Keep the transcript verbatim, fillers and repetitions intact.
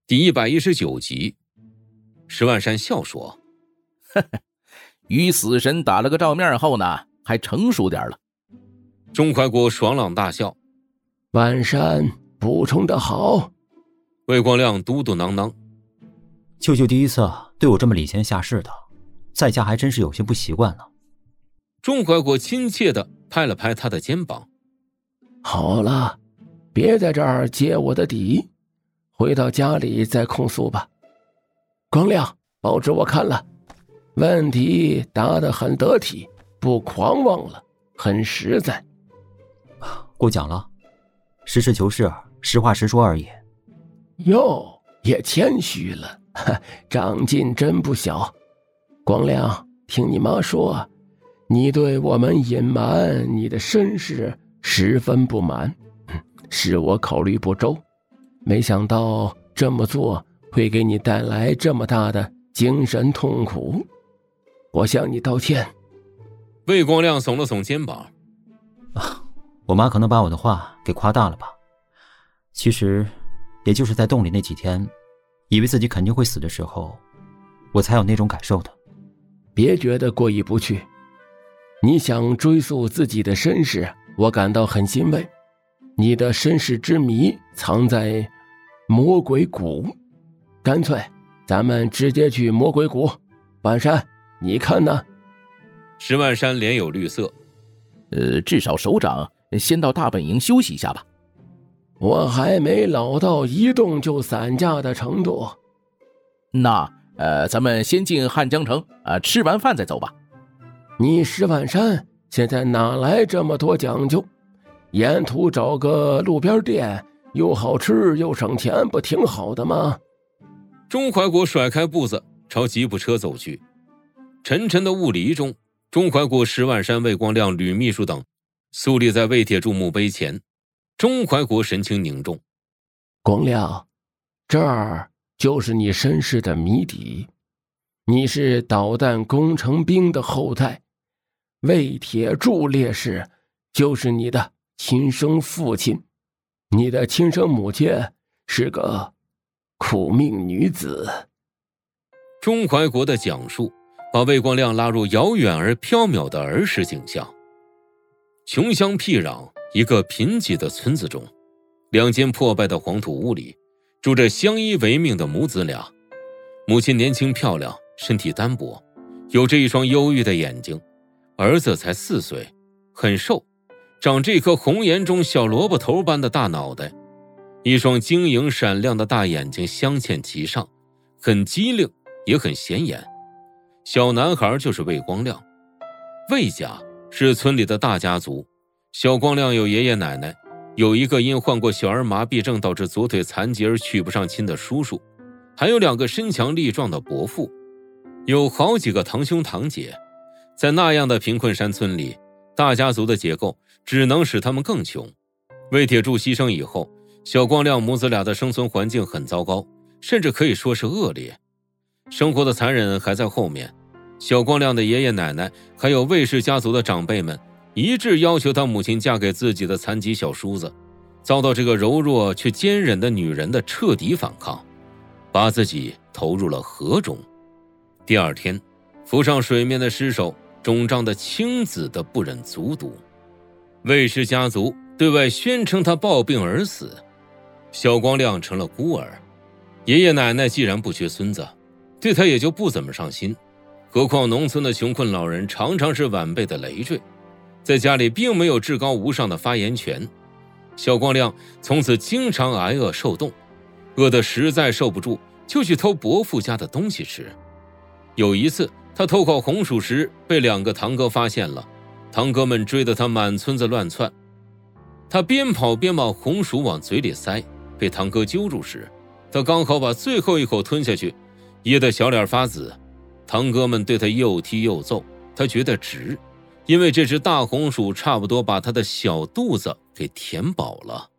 第一百一十九集。石万山笑说：“ 呵呵，与死神打了个照面后呢，还成熟点了。” 钟怀国爽朗大笑：“ 万山补充的好。” 魏光亮嘟嘟囔囔：“ 舅舅第一次对我这么礼贤下士的，在家还真是有些不习惯了。” 钟怀国亲切地拍了拍他的肩膀：“ 好了，别在这儿揭我的底，回到家里再控诉吧。光亮，报纸我看了，问题答得很得体，不狂妄了，很实在。”“ 过奖了，实事求是，实话实说而已。”“ 哟，也谦虚了，长进真不小。光亮，听你妈说，你对我们隐瞒你的身世十分不满，是我考虑不周，没想到这么做会给你带来这么大的精神痛苦，我向你道歉。” 魏光亮耸了耸肩膀：“ 啊，我妈可能把我的话给夸大了吧。其实也就是在洞里那几天，以为自己肯定会死的时候，我才有那种感受的。 别觉得过意不去，你想追溯自己的身世，我感到很欣慰。你的身世之谜藏在魔鬼谷，干脆咱们直接去魔鬼谷。万山，你看呢？” 石万山脸有绿色：“ 呃，至少首长先到大本营休息一下吧。”“ 我还没老到一动就散架的程度。”“ 那呃，咱们先进汉江城啊、呃，吃完饭再走吧。”“ 你石万山现在哪来这么多讲究？沿途找个路边店，又好吃又省钱，不挺好的吗？” 钟怀国甩开步子朝吉普车走去。沉沉的雾离中，钟怀国、石万山、魏光亮、吕秘书等肃立在魏铁柱墓碑前。钟怀国神情凝重：“ 光亮，这儿就是你身世的谜底。你是导弹工程兵的后代，魏铁柱烈士就是你的亲生父亲，你的亲生母亲是个苦命女子。” 钟怀国的讲述把魏光亮拉入遥远而缥缈的儿时景象。穷乡僻壤一个贫瘠的村子中，两间破败的黄土屋里住着相依为命的母子俩。母亲年轻漂亮，身体单薄，有着一双忧郁的眼睛。儿子才四岁，很瘦，长着一颗红颜中小萝卜头般的大脑袋，一双晶莹闪亮的大眼睛镶嵌其上，很机灵也很显眼。小男孩就是魏光亮。魏家是村里的大家族，小光亮有爷爷奶奶，有一个因患过小儿麻痹症导致左腿残疾而娶不上亲的叔叔，还有两个身强力壮的伯父，有好几个堂兄堂姐。在那样的贫困山村里，大家族的结构只能使他们更穷。魏铁柱牺牲以后，小光亮母子俩的生存环境很糟糕，甚至可以说是恶劣。生活的残忍还在后面，小光亮的爷爷奶奶还有魏氏家族的长辈们一致要求他母亲嫁给自己的残疾小叔子，遭到这个柔弱却坚韧的女人的彻底反抗，把自己投入了河中。第二天，浮上水面的尸首肿胀的青紫的不忍卒睹。魏氏家族对外宣称他暴病而死，小光亮成了孤儿。爷爷奶奶既然不缺孙子，对他也就不怎么上心，何况农村的穷困老人常常是晚辈的累赘，在家里并没有至高无上的发言权。小光亮从此经常挨饿受冻，饿得实在受不住，就去偷伯父家的东西吃。有一次他偷烤红薯时被两个堂哥发现了，堂哥们追得他满村子乱窜，他边跑边把红薯往嘴里塞，被堂哥揪住时，他刚好把最后一口吞下去，噎得小脸发紫。堂哥们对他又踢又揍，他觉得值，因为这只大红薯差不多把他的小肚子给填饱了。